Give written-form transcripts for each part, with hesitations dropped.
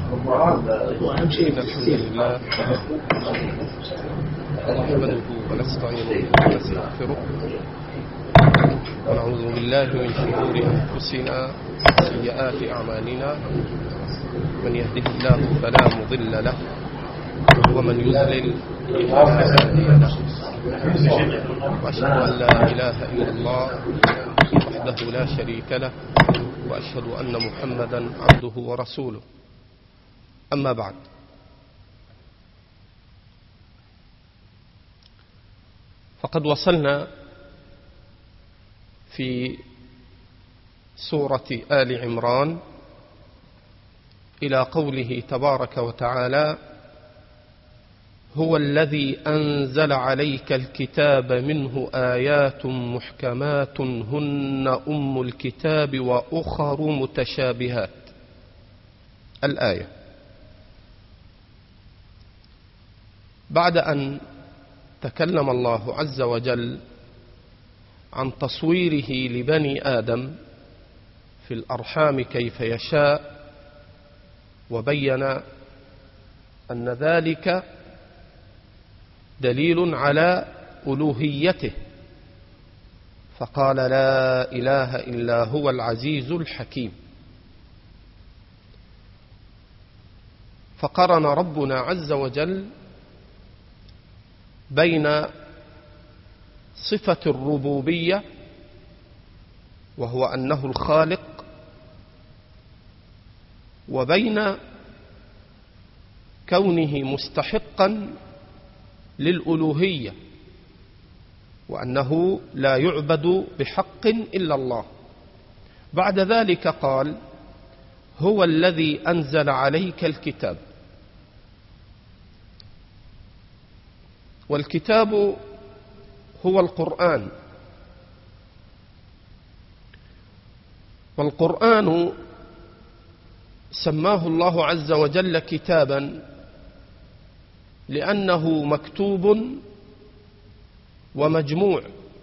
وأهم شيء الحمد لله نحمده ونستعينه ونستغفره ونعوذ بالله من شرور أنفسنا وسيئات أعمالنا. من يهده الله فلا مضل له ومن يضلل فلا هادي له. وأشهد أن لا إله إلا الله وحده لا شريك له وأشهد أن محمدا عبده ورسوله. أما بعد، فقد وصلنا في سورة آل عمران إلى قوله تبارك وتعالى: هو الذي أنزل عليك الكتاب منه آيات محكمات هن أم الكتاب وأخر متشابهات. الآية. بعد أن تكلم الله عز وجل عن تصويره لبني آدم في الأرحام كيف يشاء، وبين أن ذلك دليل على ألوهيته، فقال: لا إله إلا هو العزيز الحكيم. فقرن ربنا عز وجل بين صفة الربوبية، وهو أنه الخالق، وبين كونه مستحقا للألوهية، وأنه لا يعبد بحق إلا الله. بعد ذلك قال: هو الذي أنزل عليك الكتاب. والكتاب هو القرآن، والقرآن سماه الله عز وجل كتابا لأنه مكتوب ومجموع،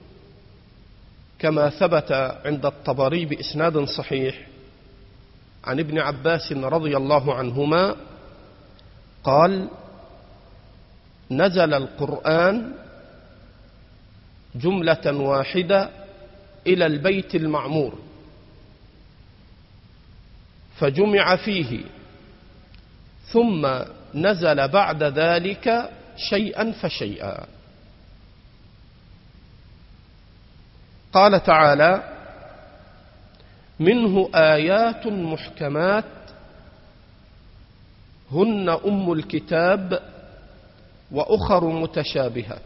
كما ثبت عند الطبري بإسناد صحيح عن ابن عباس رضي الله عنهما قال: نزل القرآن جملة واحدة إلى البيت المعمور، فجمع فيه، ثم نزل بعد ذلك شيئا فشيئا. قال تعالى: منه آيات محكمات هن أم الكتاب وأخر متشابهات.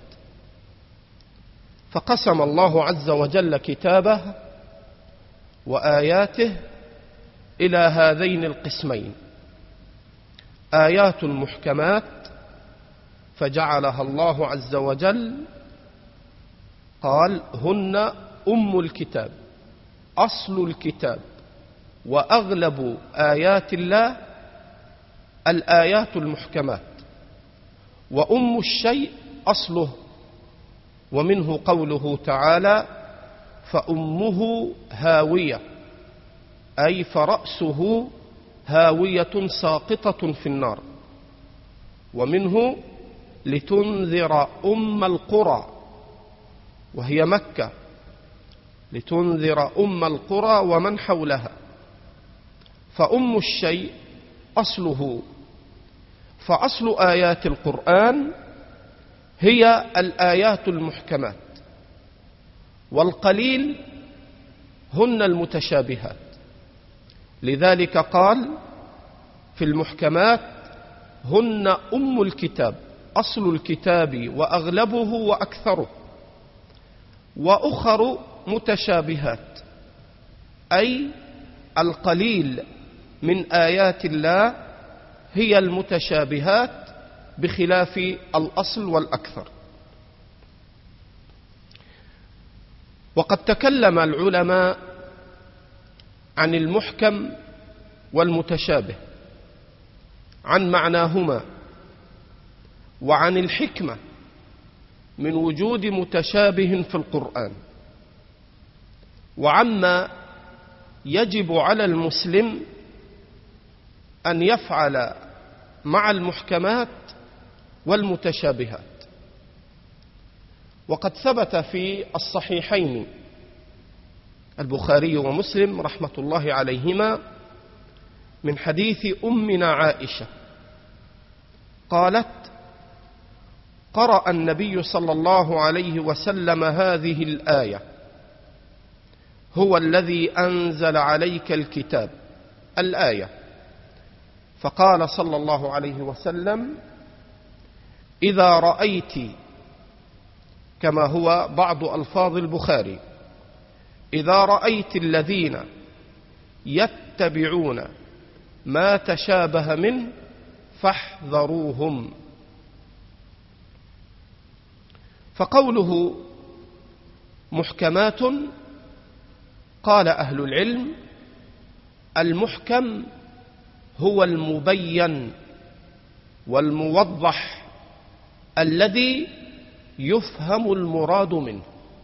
فقسم الله عز وجل كتابه وآياته إلى هذين القسمين: آيات محكمات فجعلها الله عز وجل قال: هن أم الكتاب، أصل الكتاب، وأغلب آيات الله الآيات المحكمات، وأم الشيء أصله، ومنه قوله تعالى: فأمه هاوية، أي فرأسه هاوية ساقطة في النار. ومنه لتنذر أم القرى، وهي مكة، لتنذر أم القرى ومن حولها. فأم الشيء أصله، فأصل آيات القرآن هي الآيات المحكمات، والقليل هن المتشابهات. لذلك قال في المحكمات: هن أم الكتاب، أصل الكتاب وأغلبه وأكثره. وأخر متشابهات، أي القليل من آيات الله هي المتشابهات بخلاف الأصل والأكثر. وقد تكلم العلماء عن المحكم والمتشابه، عن معناهما، وعن الحكمة من وجود متشابه في القرآن، وعما يجب على المسلم أن يفعل مع المحكمات والمتشابهات. وقد ثبت في الصحيحين البخاري ومسلم رحمة الله عليهما من حديث أمنا عائشة قالت: قرأ النبي صلى الله عليه وسلم هذه الآية: هو الذي أنزل عليك الكتاب، الآية. فقال صلى الله عليه وسلم: إذا رأيت، كما هو بعض ألفاظ البخاري، إذا رأيت الذين يتبعون ما تشابه منه فاحذروهم. فقوله محكمات، قال أهل العلم: المحكم هو المبين والموضح الذي يفهم المراد منه،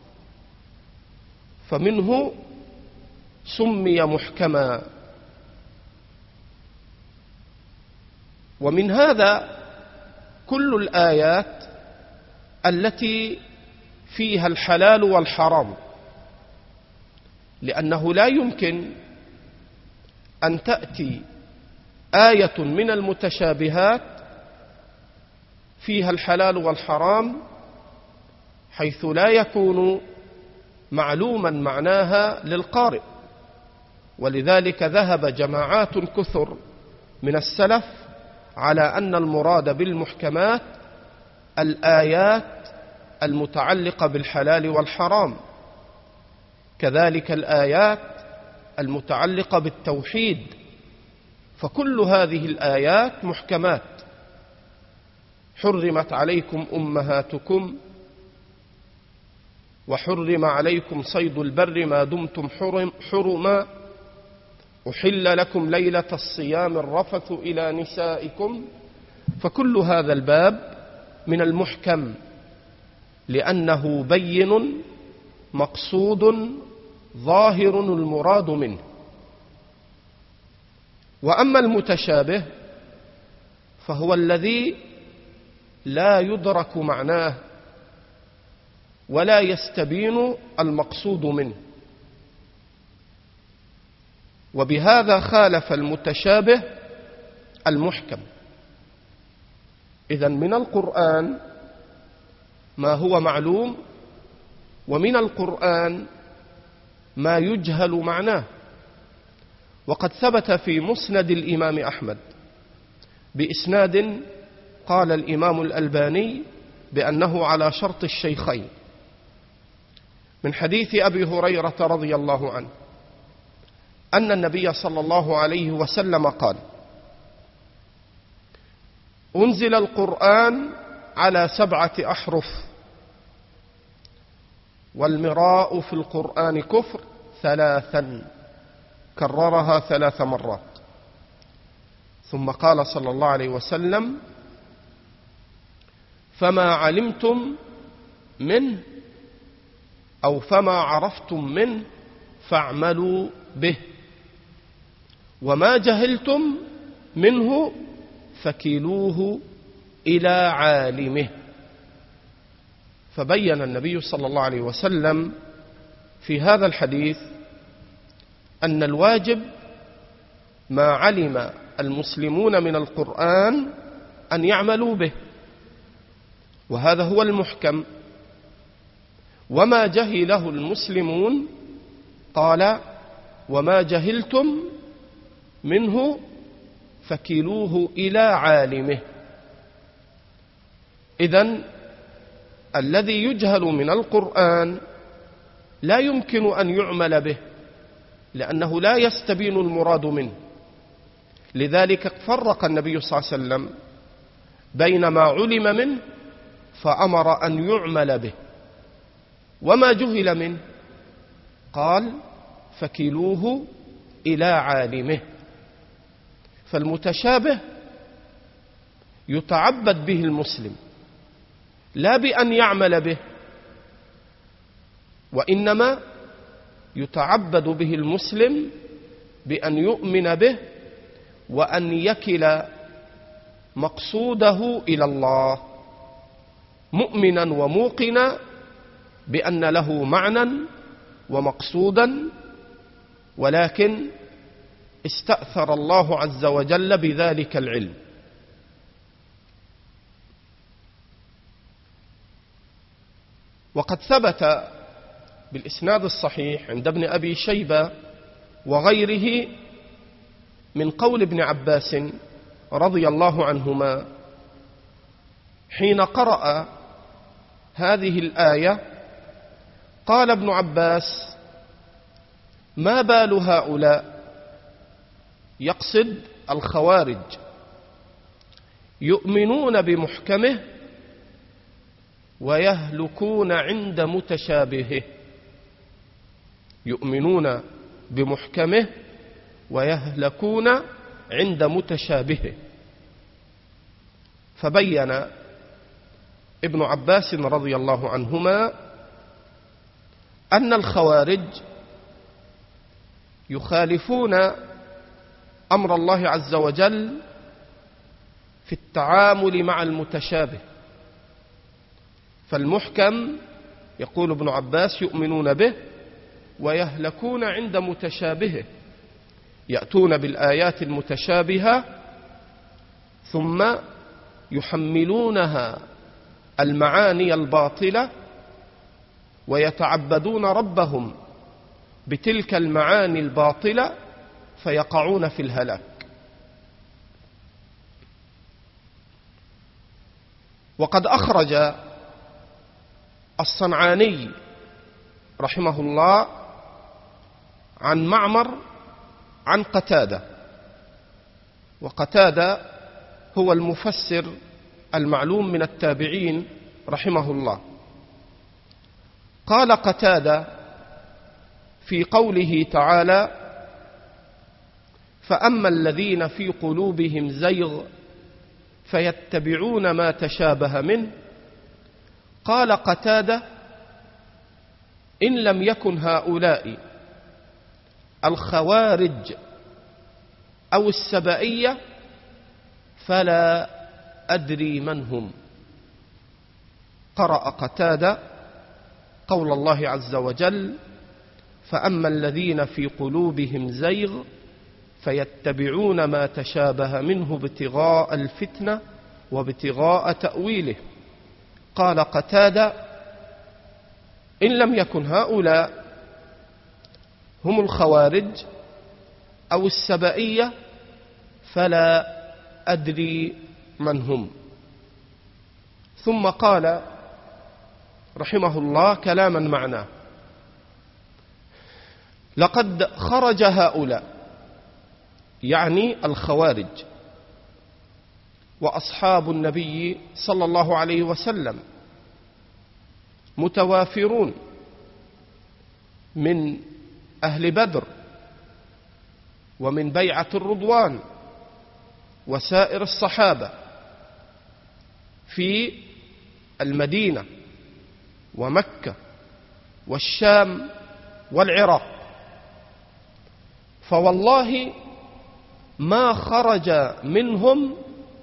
فمنه سمي محكما. ومن هذا كل الآيات التي فيها الحلال والحرام، لأنه لا يمكن أن تأتي آية من المتشابهات فيها الحلال والحرام حيث لا يكون معلوما معناها للقارئ. ولذلك ذهب جماعات كثر من السلف على أن المراد بالمحكمات الآيات المتعلقة بالحلال والحرام، كذلك الآيات المتعلقة بالتوحيد، فكل هذه الآيات محكمات. حرمت عليكم أمهاتكم، وحرم عليكم صيد البر ما دمتم حرما، أحل لكم ليلة الصيام الرفث إلى نسائكم. فكل هذا الباب من المحكم لأنه بين مقصود ظاهر المراد منه. وأما المتشابه فهو الذي لا يدرك معناه ولا يستبين المقصود منه، وبهذا خالف المتشابه المحكم. إذن من القرآن ما هو معلوم، ومن القرآن ما يجهل معناه. وقد ثبت في مسند الإمام أحمد بإسناد قال الإمام الألباني بأنه على شرط الشيخين من حديث أبي هريرة رضي الله عنه أن النبي صلى الله عليه وسلم قال: أنزل القرآن على 7 أحرف، والمراء في القرآن كفر 3، كررها 3 مرات. ثم قال صلى الله عليه وسلم: فما علمتم منه أو فما عرفتم منه فاعملوا به، وما جهلتم منه فكلوه إلى عالمه. فبين النبي صلى الله عليه وسلم في هذا الحديث أن الواجب ما علم المسلمون من القرآن أن يعملوا به، وهذا هو المحكم. وما جهله المسلمون قال: وما جهلتم منه فكلوه إلى عالمه. إذن الذي يجهل من القرآن لا يمكن أن يعمل به، لأنه لا يستبين المراد منه. لذلك فرق النبي صلى الله عليه وسلم بين ما علم منه فأمر أن يعمل به، وما جهل منه قال: فكلوه إلى عالمه. فالمتشابه يتعبد به المسلم لا بأن يعمل به، وإنما يتعبد به المسلم بأن يؤمن به وأن يكل مقصوده إلى الله، مؤمنا وموقنا بأن له معنى ومقصودا، ولكن استأثر الله عز وجل بذلك العلم. وقد ثبت بالإسناد الصحيح عند ابن أبي شيبة وغيره من قول ابن عباس رضي الله عنهما حين قرأ هذه الآية، قال ابن عباس: ما بال هؤلاء، يقصد الخوارج، يؤمنون بمحكمه ويهلكون عند متشابهه. يؤمنون بمحكمه ويهلكون عند متشابهه. فبين ابن عباس رضي الله عنهما أن الخوارج يخالفون أمر الله عز وجل في التعامل مع المتشابه. فالمحكم يقول ابن عباس يؤمنون به ويهلكون عند متشابهه، يأتون بالآيات المتشابهة ثم يحملونها المعاني الباطلة ويتعبدون ربهم بتلك المعاني الباطلة فيقعون في الهلاك. وقد أخرج الصنعاني رحمه الله عن معمر عن قتادة، وقتادة هو المفسر المعلوم من التابعين رحمه الله. قال قتادة في قوله تعالى: فأما الذين في قلوبهم زيغ فيتبعون ما تشابه منه، قال قتادة: إن لم يكن هؤلاء الخوارج أو السبائية فلا أدري من هم. قرأ قتادة قول الله عز وجل: فأما الذين في قلوبهم زيغ فيتبعون ما تشابه منه ابتغاء الفتنة وابتغاء تأويله. قال قتادة: إن لم يكن هؤلاء هم الخوارج أو السبائية فلا أدري من هم. ثم قال رحمه الله كلاما معناه: لقد خرج هؤلاء، يعني الخوارج وأصحاب النبي صلى الله عليه وسلم، متوافرون من أهل بدر ومن بيعة الرضوان وسائر الصحابة في المدينة ومكة والشام والعراق. فوالله ما خرج منهم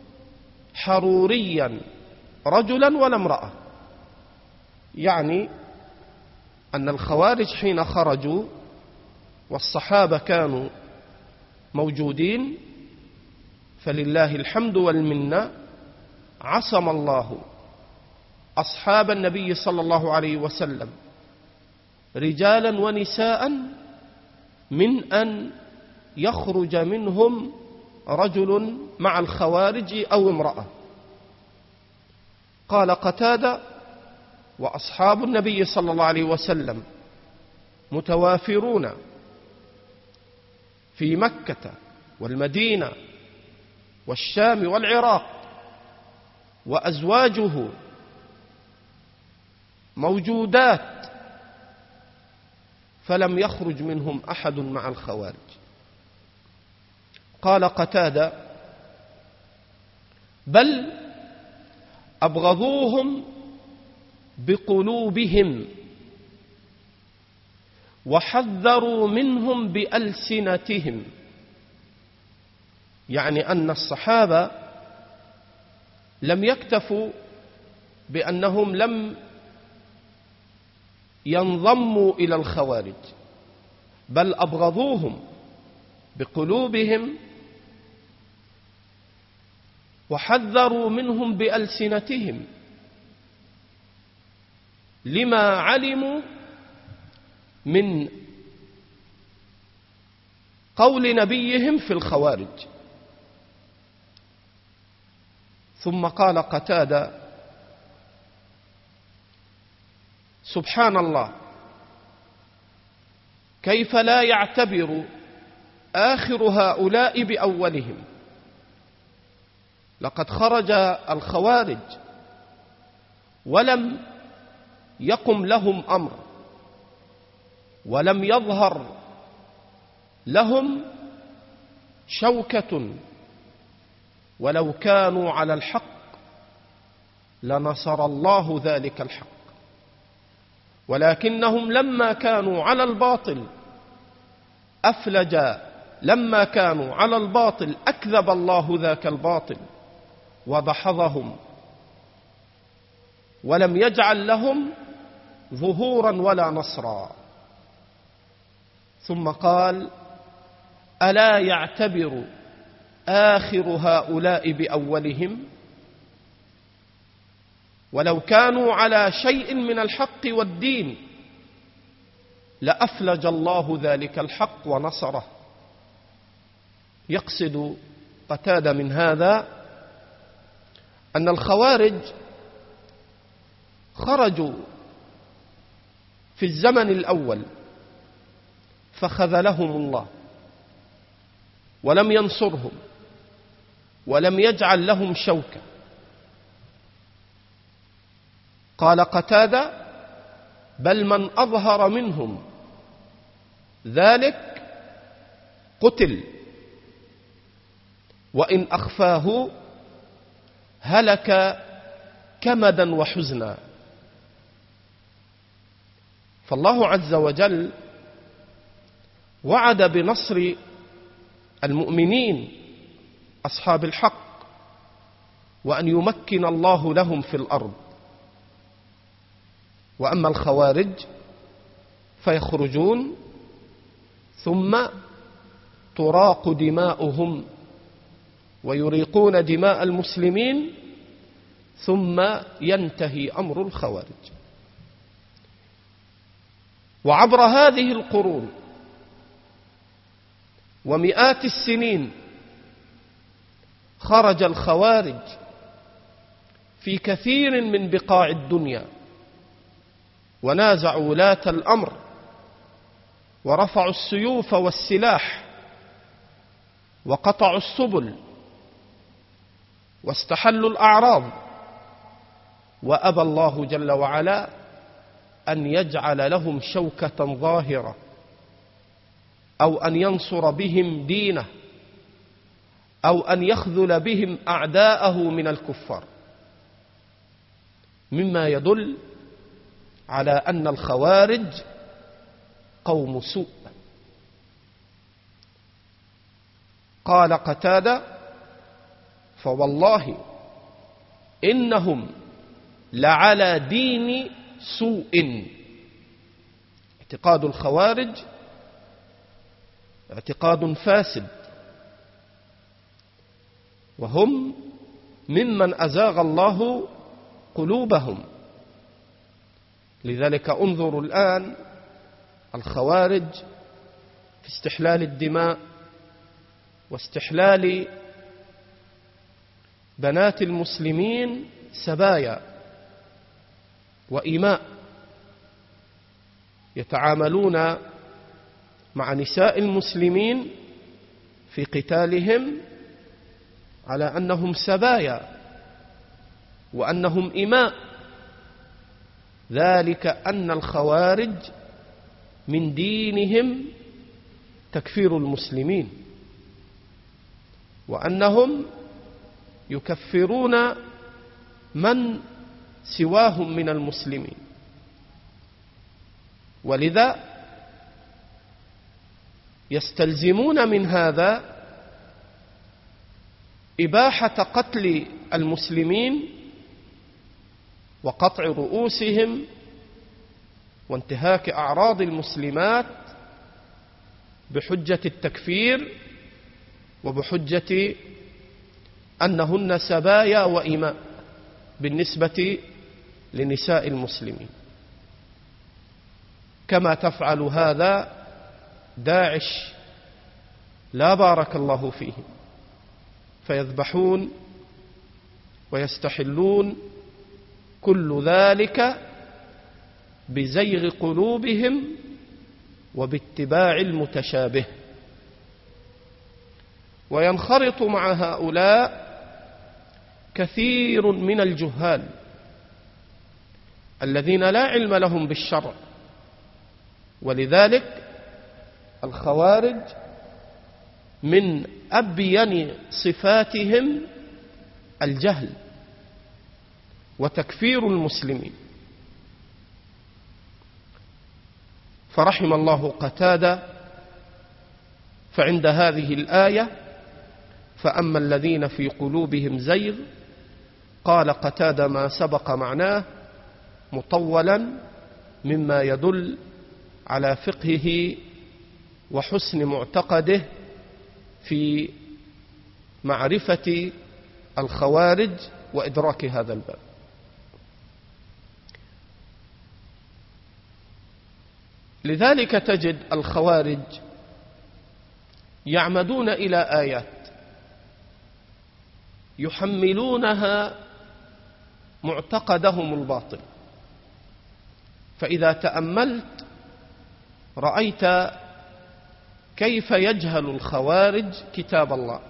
حروريا رجلا ولا امرأة. يعني أن الخوارج حين خرجوا والصحابة كانوا موجودين فلله الحمد والمنة عصم الله أصحاب النبي صلى الله عليه وسلم رجالا ونساء من أن يخرج منهم رجل مع الخوارج أو امرأة. قال قتادة: وأصحاب النبي صلى الله عليه وسلم متوافرون في مكة والمدينة والشام والعراق، وأزواجه موجودات، فلم يخرج منهم أحد مع الخوارج. قال قتادة: بل أبغضوهم بقلوبهم وحذروا منهم بألسنتهم. يعني أن الصحابة لم يكتفوا بأنهم لم ينضموا إلى الخوارج، بل أبغضوهم بقلوبهم وحذروا منهم بألسنتهم لما علموا من قول نبيهم في الخوارج. ثم قال قتادة: سبحان الله، كيف لا يعتبر آخر هؤلاء بأولهم؟ لقد خرج الخوارج ولم يقم لهم أمر، ولم يظهر لهم شوكة، ولو كانوا على الحق لنصر الله ذلك الحق، ولكنهم لما كانوا على الباطل لما كانوا على الباطل أكذب الله ذاك الباطل ودحضهم، ولم يجعل لهم ظهورا ولا نصرا. ثم قال: ألا يعتبر آخر هؤلاء بأولهم؟ ولو كانوا على شيء من الحق والدين لأفلج الله ذلك الحق ونصره. يقصد قتادة من هذا أن الخوارج خرجوا في الزمن الأول فخذلهم الله ولم ينصرهم ولم يجعل لهم شوكة. قال قتادة: بل من أظهر منهم ذلك قتل، وإن أخفاه هلك كمدا وحزنا. فالله عز وجل وعد بنصر المؤمنين أصحاب الحق، وأن يمكن الله لهم في الأرض. وأما الخوارج فيخرجون ثم تراق دماؤهم ويريقون دماء المسلمين، ثم ينتهي أمر الخوارج. وعبر هذه القرون ومئات السنين خرج الخوارج في كثير من بقاع الدنيا، ونازعوا ولاة الأمر، ورفعوا السيوف والسلاح، وقطعوا السبل، واستحلوا الأعراض، وأبى الله جل وعلا أن يجعل لهم شوكة ظاهرة أو أن ينصر بهم دينه أو أن يخذل بهم أعداءه من الكفار، مما يدل على أن الخوارج قوم سوء. قال قتادة: فوالله إنهم لعلى دين سوء. اعتقاد الخوارج اعتقاد فاسد، وهم ممن أزاغ الله قلوبهم. لذلك انظروا الآن الخوارج في استحلال الدماء واستحلال بنات المسلمين سبايا وإماء، يتعاملون مع نساء المسلمين في قتالهم على أنهم سبايا وأنهم إماء. ذلك أن الخوارج من دينهم تكفير المسلمين، وأنهم يكفرون من سواهم من المسلمين. ولذا يستلزمون من هذا إباحة قتل المسلمين وقطع رؤوسهم وانتهاك أعراض المسلمات بحجة التكفير وبحجة أنهن سبايا وإماء بالنسبة لنساء المسلمين، كما تفعل هذا داعش لا بارك الله فيهم، فيذبحون ويستحلون كل ذلك بزيغ قلوبهم وباتباع المتشابه. وينخرط مع هؤلاء كثير من الجهال الذين لا علم لهم بالشرع، ولذلك الخوارج من أبين صفاتهم الجهل وتكفير المسلمين. فرحم الله قتادة فعند هذه الآية فأما الذين في قلوبهم زيغ قال قتادة ما سبق معناه مطولا مما يدل على فقهه وحسن معتقده في معرفة الخوارج وإدراك هذا الباب. لذلك تجد الخوارج يعمدون إلى آيات يحملونها معتقدهم الباطل، فإذا تأملت رأيت كيف يجهل الخوارج كتاب الله.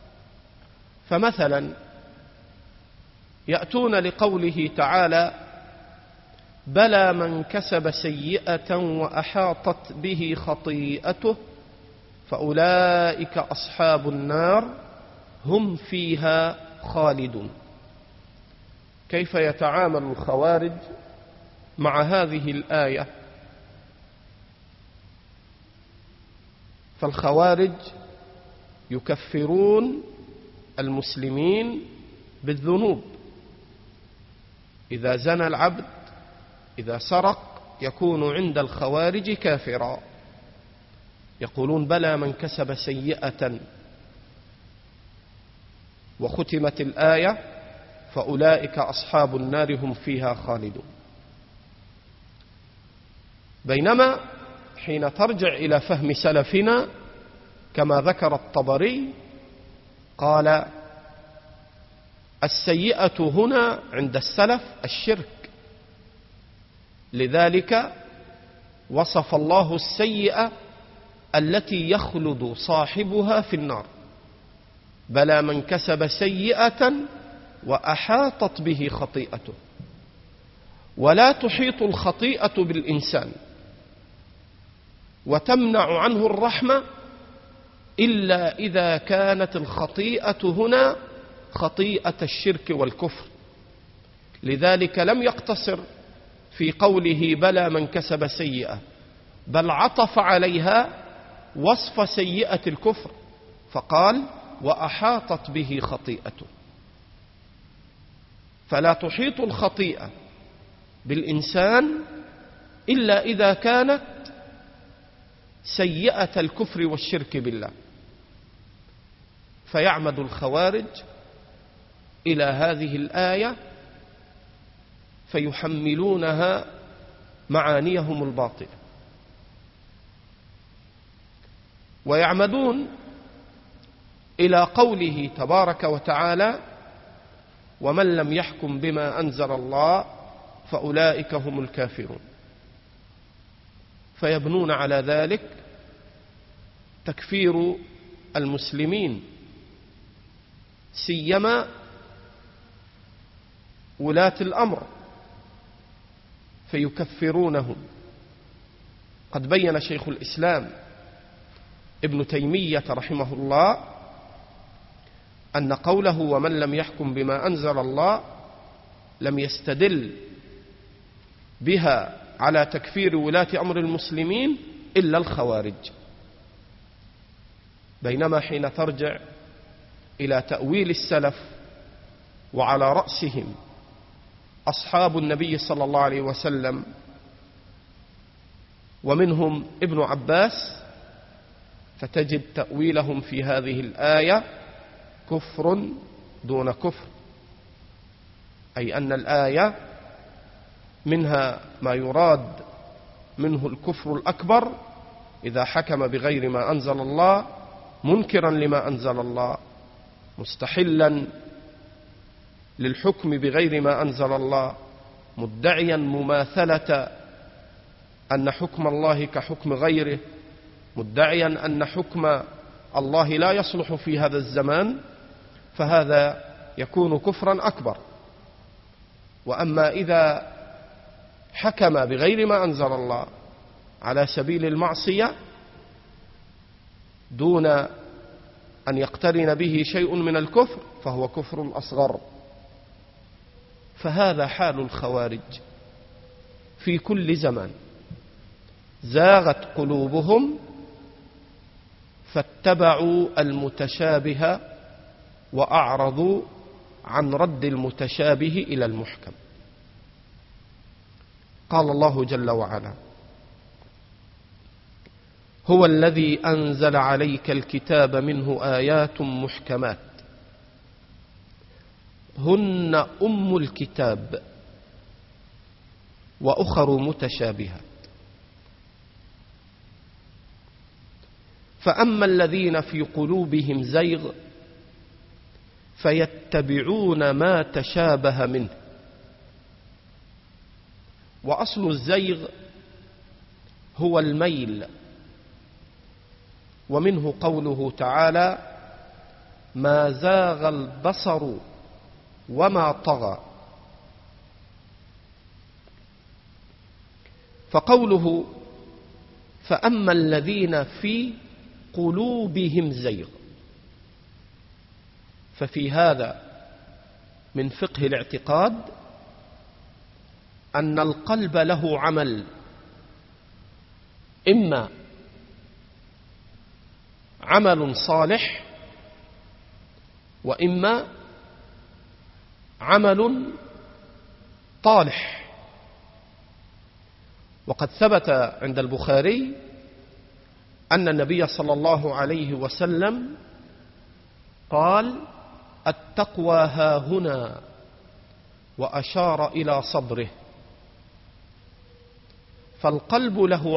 فمثلا يأتون لقوله تعالى بلى من كسب سيئة وأحاطت به خطيئته فأولئك أصحاب النار هم فيها خالدون. كيف يتعامل الخوارج مع هذه الآية؟ فالخوارج يكفرون المسلمين بالذنوب. إذا زنى العبد، إذا سرق، يكون عند الخوارج كافرا. يقولون بلى من كسب سيئة، وختمت الآية فأولئك أصحاب النار هم فيها خالدون. بينما حين ترجع إلى فهم سلفنا كما ذكر الطبري قال السيئة هنا عند السلف الشرك، لذلك وصف الله السيئة التي يخلد صاحبها في النار بلى من كسب سيئة وأحاطت به خطيئته. ولا تحيط الخطيئة بالإنسان وتمنع عنه الرحمة إلا إذا كانت الخطيئة هنا خطيئة الشرك والكفر. لذلك لم يقتصر في قوله بلى من كسب سيئة، بل عطف عليها وصف سيئة الكفر فقال وأحاطت به خطيئته. فلا تحيط الخطيئة بالإنسان إلا إذا كانت سيئة الكفر والشرك بالله. فيعمد الخوارج إلى هذه الآية فيحملونها معانيهم الباطلة، ويعمدون إلى قوله تبارك وتعالى ومن لم يحكم بما أنزل الله فأولئك هم الكافرون، فيبنون على ذلك تكفير المسلمين سيما ولاة الأمر فيكفرونهم. قد بين شيخ الإسلام ابن تيمية رحمه الله أن قوله ومن لم يحكم بما أنزل الله لم يستدل بها على تكفير ولاة أمر المسلمين إلا الخوارج. بينما حين ترجع إلى تأويل السلف، وعلى رأسهم أصحاب النبي صلى الله عليه وسلم، ومنهم ابن عباس، فتجد تأويلهم في هذه الآية كفر دون كفر، أي أن الآية منها ما يراد منه الكفر الأكبر إذا حكم بغير ما أنزل الله، منكرا لما أنزل الله، مستحلا للحكم بغير ما أنزل الله، مدعيا مماثلة أن حكم الله كحكم غيره، مدعيا أن حكم الله لا يصلح في هذا الزمان، فهذا يكون كفرا أكبر. وأما إذا حكم بغير ما أنزل الله على سبيل المعصية دون أن يقترن به شيء من الكفر فهو كفر أصغر. فهذا حال الخوارج في كل زمان، زاغت قلوبهم فاتبعوا المتشابه وأعرضوا عن رد المتشابه إلى المحكم. قال الله جل وعلا: هو الذي أنزل عليك الكتاب منه آيات محكمات هن أم الكتاب وأخر متشابهات، فأما الذين في قلوبهم زيغ فيتبعون ما تشابه منه. وأصل الزيغ هو الميل، ومنه قوله تعالى: ما زاغ البصر وما طغى. فقوله فأما الذين في قلوبهم زيغ، ففي هذا من فقه الاعتقاد أن القلب له عمل، إما عمل صالح وإما عمل طالح. وقد ثبت عند البخاري أن النبي صلى الله عليه وسلم قال: التقوى هاهنا، وأشار إلى صدره. فالقلب له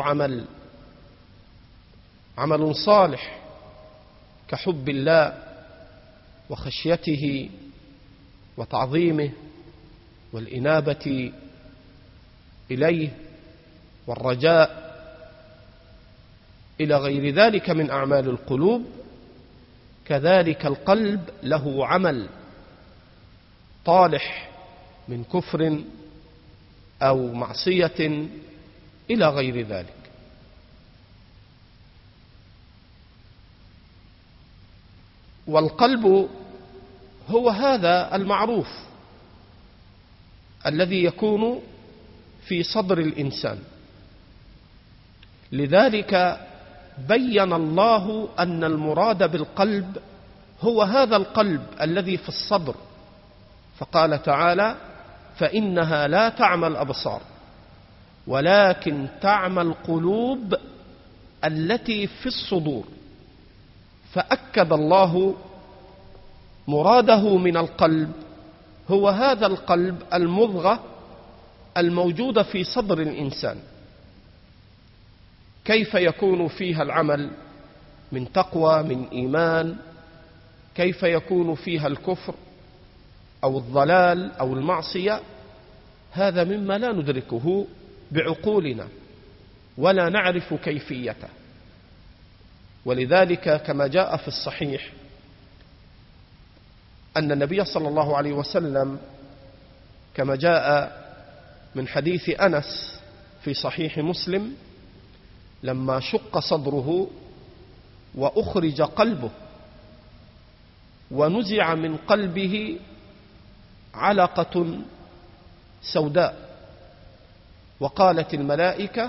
عمل صالح كحب الله وخشيته وتعظيمه والإنابة إليه والرجاء إلى غير ذلك من أعمال القلوب. كذلك القلب له عمل طالح من كفر أو معصية إلى غير ذلك. والقلب هو هذا المعروف الذي يكون في صدر الإنسان. لذلك بين الله أن المراد بالقلب هو هذا القلب الذي في الصدر، فقال تعالى: فإنها لا تعمى الأبصار ولكن تعمى القلوب التي في الصدور. فأكد الله مراده من القلب هو هذا القلب المضغة الموجودة في صدر الإنسان. كيف يكون فيها العمل من تقوى، من إيمان؟ كيف يكون فيها الكفر أو الضلال أو المعصية؟ هذا مما لا ندركه بعقولنا ولا نعرف كيفيته. ولذلك كما جاء في الصحيح أن النبي صلى الله عليه وسلم كما جاء من حديث أنس في صحيح مسلم لما شق صدره وأخرج قلبه ونزع من قلبه علقة سوداء، وقالت الملائكة: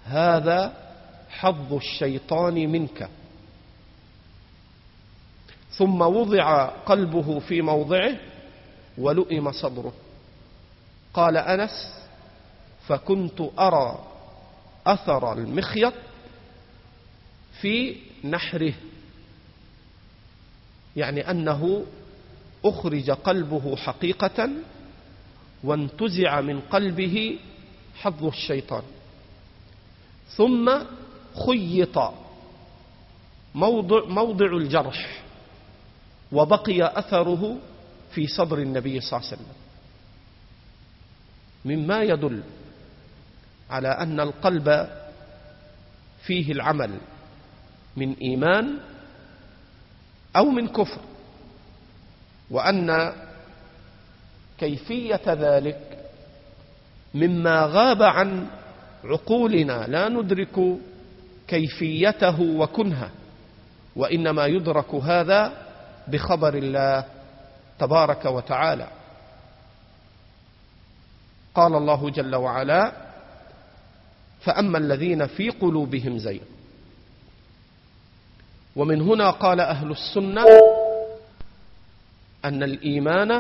هذا حظ الشيطان منك. ثم وضع قلبه في موضعه ولؤم صدره. قال أنس: فكنت أرى أثر المخيط في نحره، يعني أنه أخرج قلبه حقيقة وانتزع من قلبه حظ الشيطان، ثم خيط موضع الجرح وبقي أثره في صدر النبي صلى الله عليه وسلم، مما يدل على أن القلب فيه العمل من إيمان أو من كفر، وأن كيفية ذلك مما غاب عن عقولنا، لا ندرك كيفيته وكنهه، وإنما يدرك هذا بخبر الله تبارك وتعالى. قال الله جل وعلا: فأما الذين في قلوبهم زيغ. ومن هنا قال أهل السنة أن الإيمان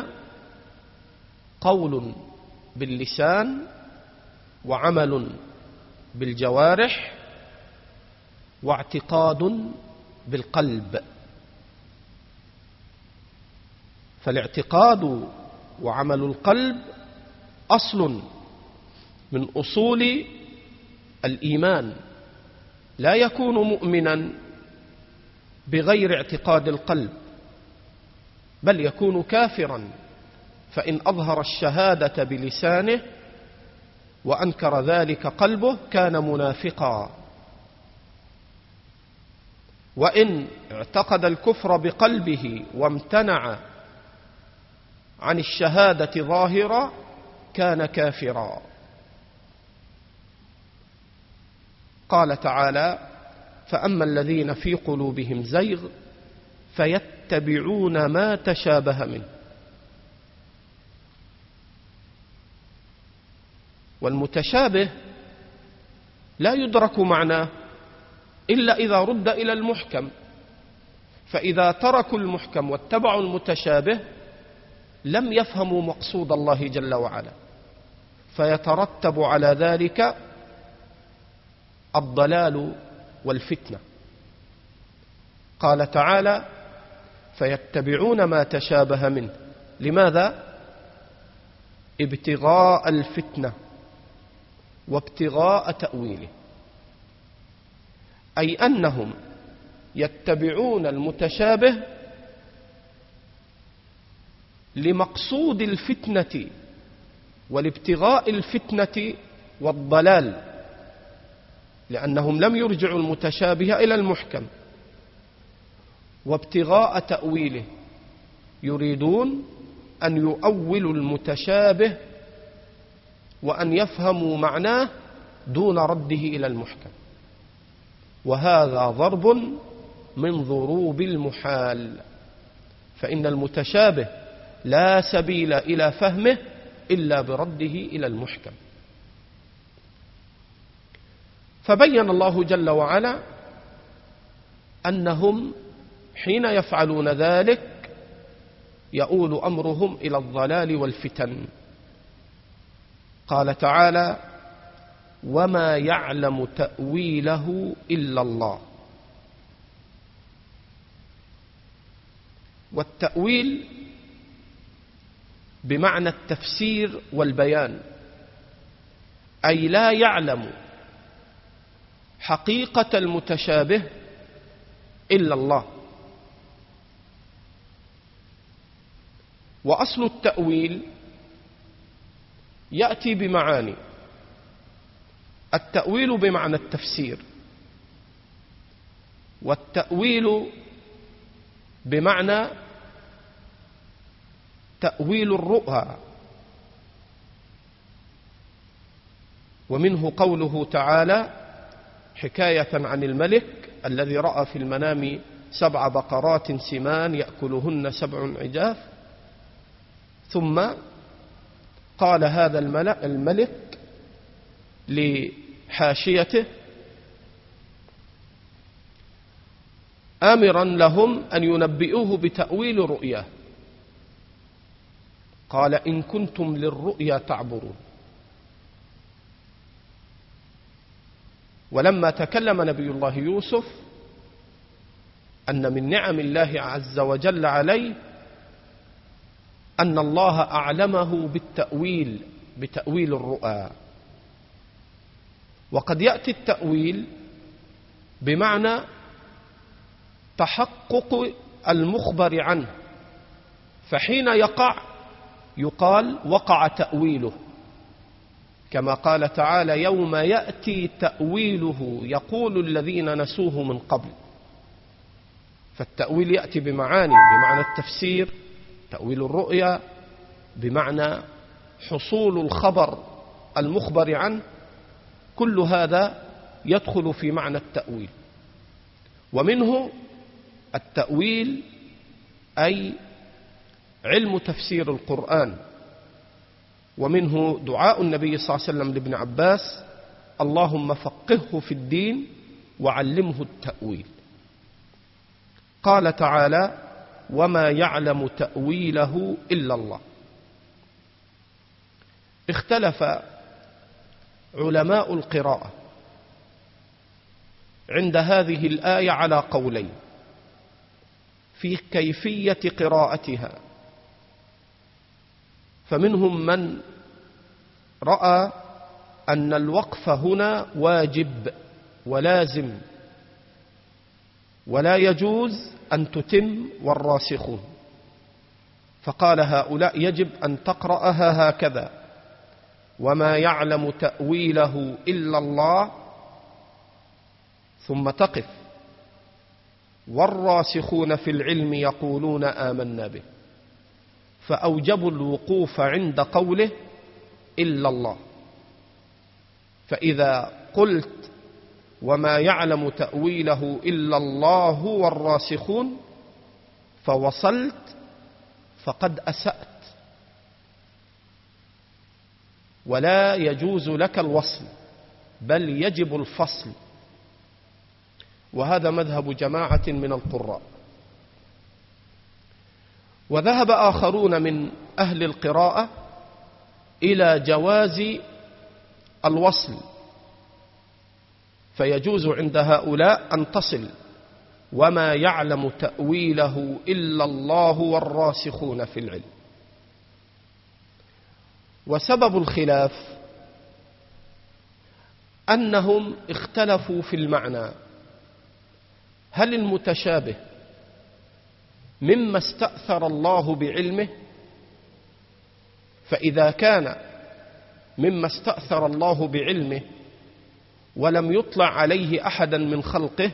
قول باللسان وعمل بالجوارح واعتقاد بالقلب. فالاعتقاد وعمل القلب أصل من أصول الإيمان، لا يكون مؤمنا بغير اعتقاد القلب، بل يكون كافرا فإن أظهر الشهادة بلسانه وأنكر ذلك قلبه كان منافقا، وإن اعتقد الكفر بقلبه وامتنع عن الشهادة ظاهرا كان كافرا. قال تعالى: فأما الذين في قلوبهم زيغ فيتبعون ما تشابه منه. والمتشابه لا يدرك معناه إلا إذا رد إلى المحكم، فإذا تركوا المحكم واتبعوا المتشابه لم يفهموا مقصود الله جل وعلا، فيترتب على ذلك الضلال والفتنة. قال تعالى: فيتبعون ما تشابه منه. لماذا؟ ابتغاء الفتنة وابتغاء تأويله، أي أنهم يتبعون المتشابه لمقصود الفتنة والابتغاء الفتنة والضلال، لأنهم لم يرجعوا المتشابه إلى المحكم، وابتغاء تأويله يريدون أن يؤولوا المتشابه وأن يفهموا معناه دون رده إلى المحكم، وهذا ضرب من ضروب المحال، فإن المتشابه لا سبيل إلى فهمه إلا برده إلى المحكم. فبين الله جل وعلا أنهم حين يفعلون ذلك يؤول أمرهم إلى الضلال والفتن. قال تعالى: وما يعلم تأويله إلا الله. والتأويل بمعنى التفسير والبيان، أي لا يعلم حقيقة المتشابه إلا الله. وأصل التأويل يأتي بمعاني: التأويل بمعنى التفسير، والتأويل بمعنى تأويل الرؤى، ومنه قوله تعالى حكاية عن الملك الذي رأى في المنام 7 بقرات سمان يأكلهن 7 عجاف، ثم قال هذا الملك لحاشيته: آمرا لهم أن ينبئوه بتأويل رؤياه. قال إن كنتم للرؤيا تعبرون. ولما تكلم نبي الله يوسف أن من نعم الله عز وجل عليه أن الله أعلمه بتأويل الرؤى. وقد يأتي التأويل بمعنى تحقق المخبر عنه، فحين يقال وقع تأويله، كما قال تعالى يوم يأتي تأويله يقول الذين نسوه من قبل. فالتأويل يأتي بمعاني، بمعنى التفسير، تأويل الرؤيا بمعنى حصول الخبر المخبر عنه، كل هذا يدخل في معنى التأويل. ومنه التأويل أي علم تفسير القرآن. ومنه دعاء النبي صلى الله عليه وسلم لابن عباس اللهم فقهه في الدين وعلمه التأويل. قال تعالى وما يعلم تأويله إلا الله. اختلف علماء القراءة عند هذه الآية على قولين في كيفية قراءتها. فمنهم من رأى أن الوقف هنا واجب ولازم، ولا يجوز أن تتم والراسخون، فقال هؤلاء يجب أن تقرأها هكذا وما يعلم تأويله إلا الله، ثم تقف والراسخون في العلم يقولون آمنا به، فأوجبوا الوقوف عند قوله إلا الله. فإذا قلت وما يعلم تأويله إلا الله والراسخون فوصلت فقد أسأت، ولا يجوز لك الوصل بل يجب الفصل. وهذا مذهب جماعة من القراء. وذهب آخرون من أهل القراءة إلى جواز الوصل، فيجوز عند هؤلاء أن تصل وما يعلم تأويله إلا الله والراسخون في العلم. وسبب الخلاف أنهم اختلفوا في المعنى، هل المتشابه مما استأثر الله بعلمه؟ فإذا كان مما استأثر الله بعلمه ولم يطلع عليه أحدا من خلقه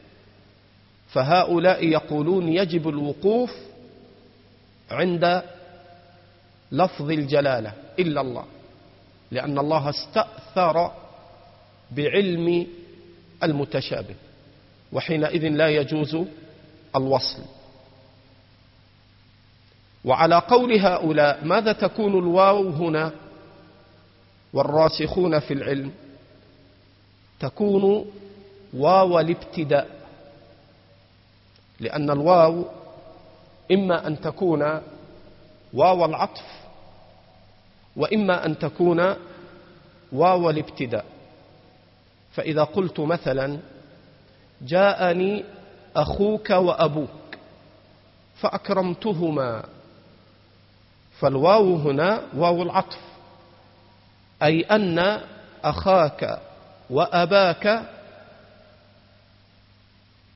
فهؤلاء يقولون يجب الوقوف عند لفظ الجلالة إلا الله، لأن الله استأثر بعلم المتشابه، وحينئذ لا يجوز الوصل. وعلى قول هؤلاء ماذا تكون الواو هنا والراسخون في العلم؟ تكون واو الابتداء، لأن الواو إما أن تكون واو العطف وإما أن تكون واو الابتداء. فإذا قلت مثلا جاءني أخوك وأبوك فأكرمتهما، فالواو هنا واو العطف، أي أن أخاك وأباك